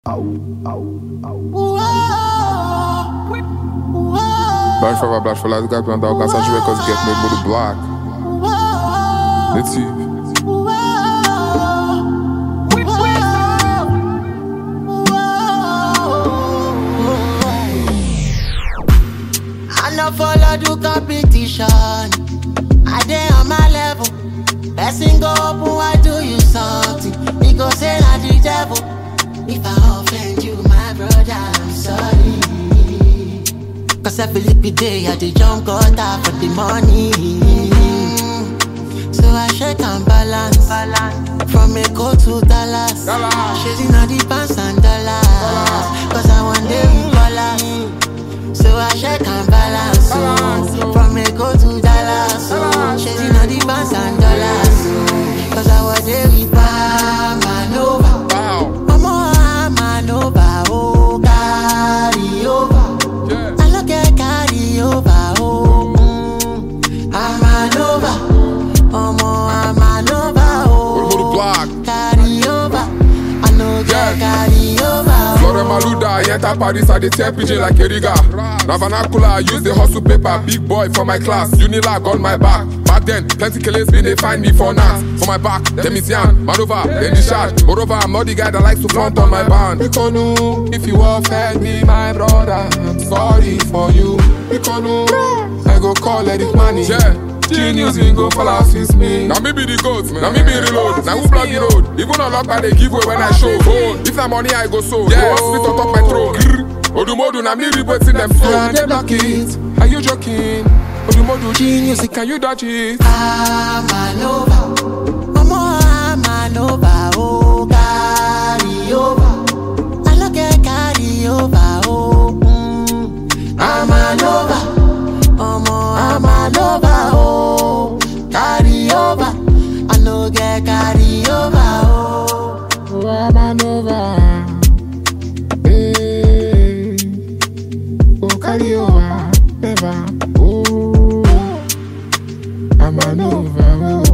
Black for life, got me on dog, got such records get me with the block. Let's see. I no follow the competition. I dey on my level. Person go open, why do you something? Because say I the devil. If I offend you, my brother, I'm sorry. Cause every lippy day I dey jump gutter for the money. So I shake and balance. From Eko to Dallas. Chasing all the pants and dollars. Cause I want them balance. So I shake and balance. From Eko to Dallas. Chasing all the pants and dollars. Cause I want them Manova. Manova, oh, carry over. I look at carry over, oh. I'm Manova. I'm Manova, oh. Carry over. I know get carry over. Flora Maluda, I enter Paris, I dey tear pigeon like a rigger. Vernacular, I use the hustle paper, big boy for my class. Unilag on my back. Back then, plenty killers been they find me for now. For my back, them is young, Manova, then the shot. Moreover, I'm not the guy that likes to flaunt on my band. Bikonu, if you offend me, my brother, I'm sorry for you. Bikonu, I go call let it money. Yeah. Genius, we go fall out with me. Now me be the goat, now me be reload. Now who block the road? Even on lock by the giveaway when I show. If na money I go so. Yeah, spit on top my throat. Odumodu, now me reporting them flow. Yeah, they block it. Are you joking? Odumodu, genius, can you dodge it? I'm Manova. I'm Manova, oh, carry over. I look at carry over, oh. I'm Manova. I'm Manova, oh. Carry over. I know get carry over, oh. I'm Manova. Hey. Oh, carry over. Never. Oh. I'm Manova.